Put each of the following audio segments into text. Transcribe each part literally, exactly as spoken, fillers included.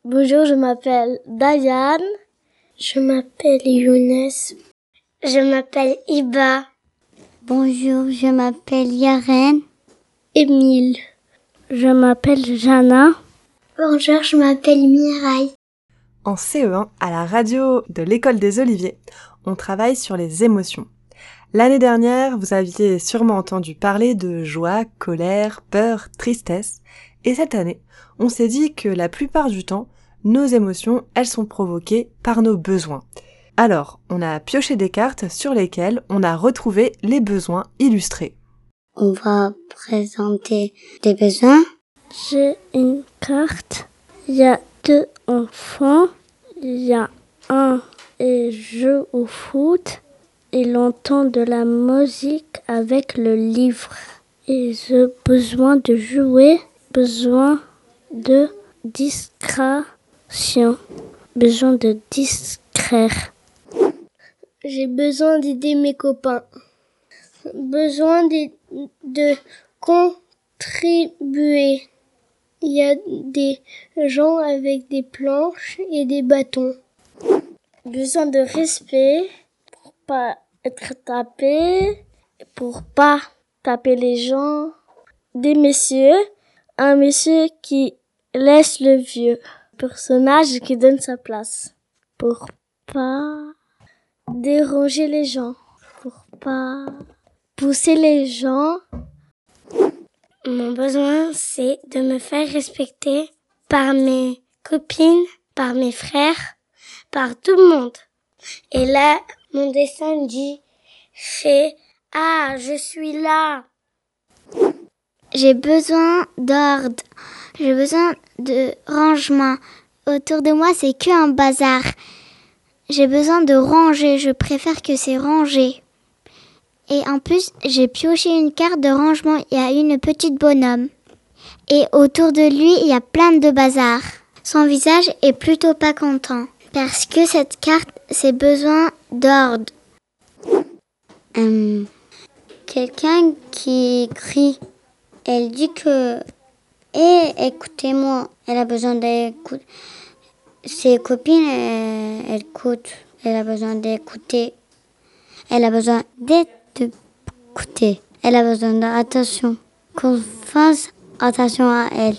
Bonjour, je m'appelle Diane. Je m'appelle Younes. Je m'appelle Iba. Bonjour, je m'appelle Yaren. Émile. Je m'appelle Jana. Bonjour, je m'appelle Mireille. En C E un, à la radio de l'École des Oliviers, on travaille sur les émotions. L'année dernière, vous aviez sûrement entendu parler de joie, colère, peur, tristesse. Et cette année, on s'est dit que la plupart du temps, nos émotions, elles sont provoquées par nos besoins. Alors, on a pioché des cartes sur lesquelles on a retrouvé les besoins illustrés. On va présenter des besoins. J'ai une carte. Il y a deux enfants. Il y a un et joue au foot. Il entend de la musique avec le livre. Ils ont besoin de jouer, besoin de discrétion, besoin de distraire. J'ai besoin d'aider mes copains. Besoin de, de contribuer. Il y a des gens avec des planches et des bâtons. Besoin de respect pour pas être tapé, pour pas taper les gens. Des messieurs, un monsieur qui laisse le vieux personnage qui donne sa place pour pas déranger les gens, pour pas pousser les gens. Mon besoin, c'est de me faire respecter par mes copines, par mes frères, par tout le monde. Et là, mon dessin dit « Fais, ah, je suis là ». J'ai besoin d'ordre. J'ai besoin de rangement. Autour de moi, c'est que un bazar. J'ai besoin de ranger. Je préfère que c'est rangé. Et en plus, j'ai pioché une carte de rangement. Il y a une petite bonhomme. Et autour de lui, il y a plein de bazar. Son visage est plutôt pas content. Parce que cette carte, c'est besoin d'ordre. Hum, quelqu'un qui crie. Elle dit que, eh, écoutez-moi, elle a besoin d'écouter. Ses copines, elles, elles écoutent. Elle a besoin d'écouter. Elle a besoin d'écouter. Elle a besoin d'attention. Qu'on fasse attention à elle.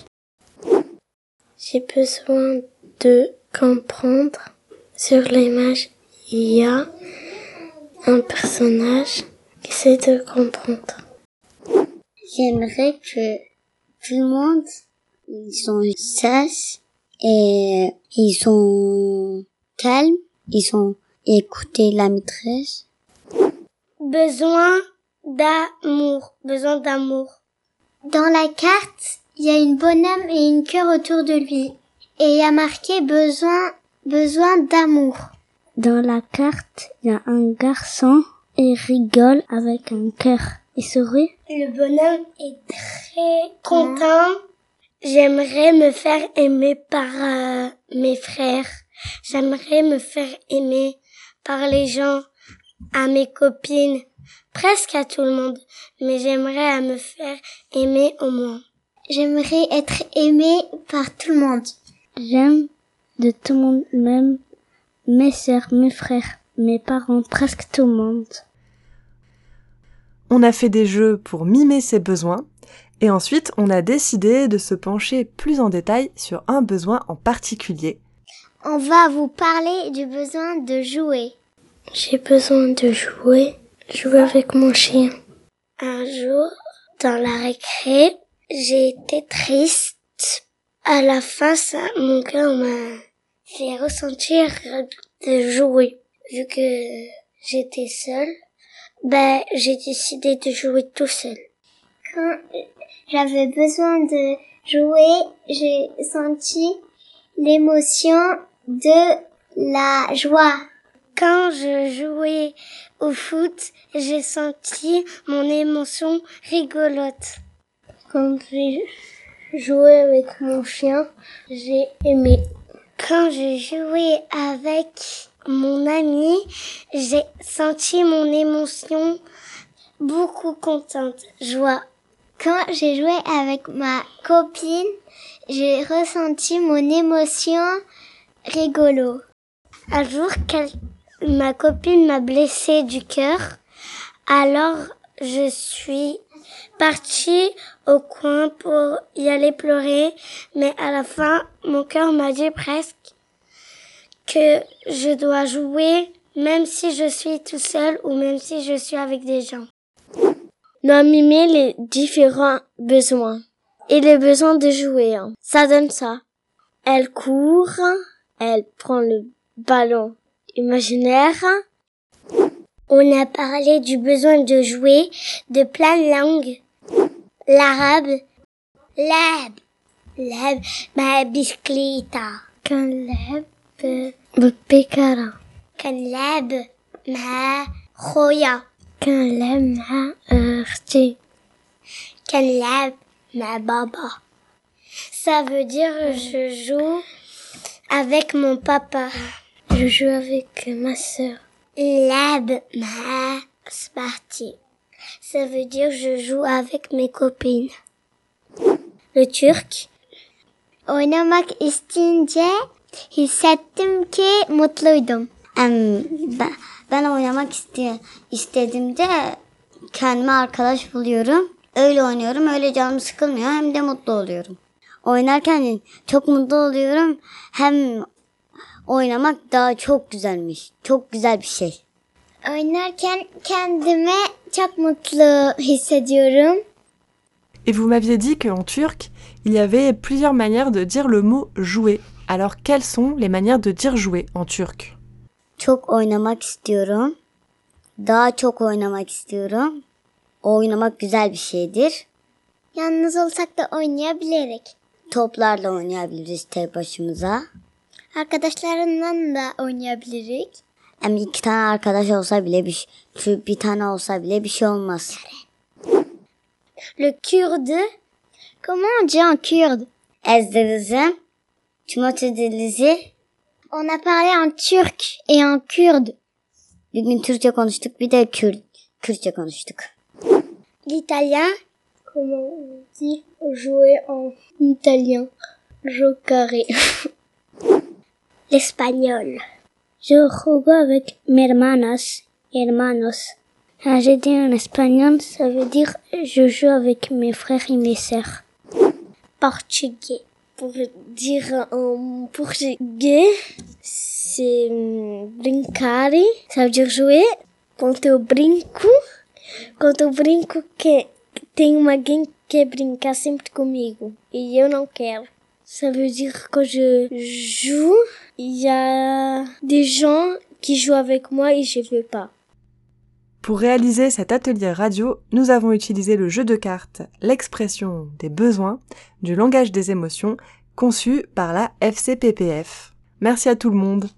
J'ai besoin de comprendre. Sur l'image, il y a un personnage qui essaie de comprendre. J'aimerais que tout le monde, ils sont sages et ils sont calmes, ils sont écouter la maîtresse. Besoin d'amour, besoin d'amour. Dans la carte, il y a une bonhomme et une cœur autour de lui. Et il y a marqué besoin, besoin d'amour. Dans la carte, il y a un garçon et rigole avec un cœur. Il sourit. Le bonhomme est très content. J'aimerais me faire aimer par euh, mes frères. J'aimerais me faire aimer par les gens, à mes copines, presque à tout le monde. Mais j'aimerais me faire aimer au moins. J'aimerais être aimée par tout le monde. J'aime de tout le monde, même mes sœurs, mes frères, mes parents, presque tout le monde. On a fait des jeux pour mimer ses besoins et ensuite on a décidé de se pencher plus en détail sur un besoin en particulier. On va vous parler du besoin de jouer. J'ai besoin de jouer, jouer avec mon chien. Un jour, dans la récré, j'ai été triste. À la fin, ça, mon cœur m'a fait ressentir de jouer. Vu que j'étais seule, ben, j'ai décidé de jouer tout seul. Quand j'avais besoin de jouer, j'ai senti l'émotion de la joie. Quand je jouais au foot, j'ai senti mon émotion rigolote. Quand j'ai joué avec mon chien, j'ai aimé. Quand j'ai joué avec mon ami, j'ai senti mon émotion beaucoup contente, joie. Quand j'ai joué avec ma copine, j'ai ressenti mon émotion rigolo. Un jour, quel... ma copine m'a blessée du cœur. Alors, je suis partie au coin pour y aller pleurer. Mais à la fin, mon cœur m'a dit presque que je dois jouer, même si je suis tout seul ou même si je suis avec des gens. Nommer les différents besoins et les besoins de jouer. Hein. Ça donne ça. Elle court, elle prend le ballon imaginaire. On a parlé du besoin de jouer de plein de langues. L'arabe, lab, lab, ma bicycleta. كنلعب بالبيكارة. كنلعب مع خويا. كنلعب مع أختي. كنلعب مع بابا. Ça veut dire je joue avec mon papa. Je joue avec ma sœur. لعب مع صباحتي. Ça veut dire je joue avec mes copines. Le turc. Oynamak isteyince hissettim ki mutluydum. Em, ben, ben oynamak iste, istediğimde kendime arkadaş buluyorum. Öyle oynuyorum, öyle canım sıkılmıyor, hem de mutlu oluyorum. Oynarken çok mutlu oluyorum, hem oynamak daha çok güzelmiş, çok güzel bir şey. Oynarken kendimi çok mutlu hissediyorum. Et vous m'aviez dit qu'en turc, il y avait plusieurs manières de dire le mot jouer. Alors, quelles sont les manières de dire jouer en turc? Çok oynamak istiyorum. Daha çok oynamak istiyorum. Oynamak güzel bir şeydir. Yalnız olsak da oynayabiliriz. Toplarla oynayabiliriz tek başımıza. Arkadaşlarından da oynayabiliriz. Hem iki tane arkadaş olsa bile bir, bir tane olsa bile bir şey olmaz. Le kurde. Comment on dit en kurde? Ezdirizim. Çumatidilizi. On a parlé en turc et en kurde. Bir gün Türkçe konuştuk, bir de Kürt, Kürtçe konuştuk. L'italien. Comment on dit jouer en italien? Giocare. L'espagnol. Je juego avec mes hermanas, hermanos. Quand je dis en espagnol, ça veut dire je joue avec mes frères et mes sœurs. Portugais. Pour dire en portugais, c'est brincare. Ça veut dire jouer. Quando eu brinco, quando eu brinco que tem alguém que quer brincar sempre comigo e eu não quero. Ça veut dire quand je joue, il y a des gens qui jouent avec moi et je veux pas. Pour réaliser cet atelier radio, nous avons utilisé le jeu de cartes, l'expression des besoins, du langage des émotions, conçu par la F C P P F. Merci à tout le monde.